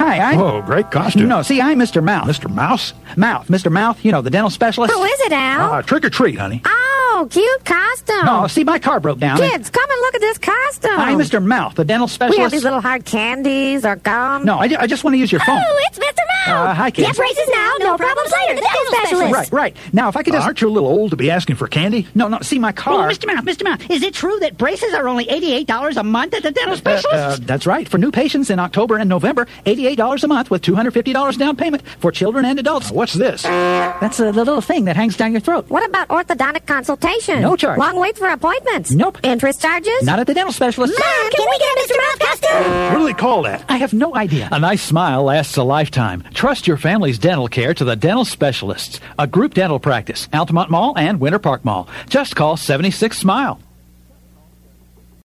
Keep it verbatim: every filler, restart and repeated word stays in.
Hi, I'm... Whoa, great costume. No, see, I'm Mister Mouth. Mister Mouse? Mouth. Mister Mouth, you know, the dental specialist. Who is it, Al? Uh, trick or treat, honey. Oh, cute costume. No, see, my car broke down. Kids, come and look at this costume. I'm Mister Mouth, the dental specialist. We have these little hard candies or gum. No, I, I just want to use your phone. Oh, it's Mister Mouth. Uh, hi, kids. Get braces now, no problems later. The dental specialist. Right, right. Now, if I could Uh, just... aren't you a little old to be asking for candy? No, no, see, my car... Oh, Mister Mouth, Mister Mouth, is it true that braces are only eighty-eight dollars a month at the dental specialist? Uh, uh, that's right. For new patients in October and November, eighty-eight dollars a month with two hundred fifty dollars down payment for children and adults. Uh, what's this? That's uh, the little thing that hangs down your throat. What about orthodontic consultation? No charge. Long wait for appointments? Nope. Interest charges? Not at the dental specialist. Mom, can we get a Mister Mouth costume? What do they call that? I have no idea. A nice smile lasts a lifetime. Trust your family's dental care to the dental specialists. A group dental practice, Altamont Mall and Winter Park Mall. Just call seventy-six SMILE.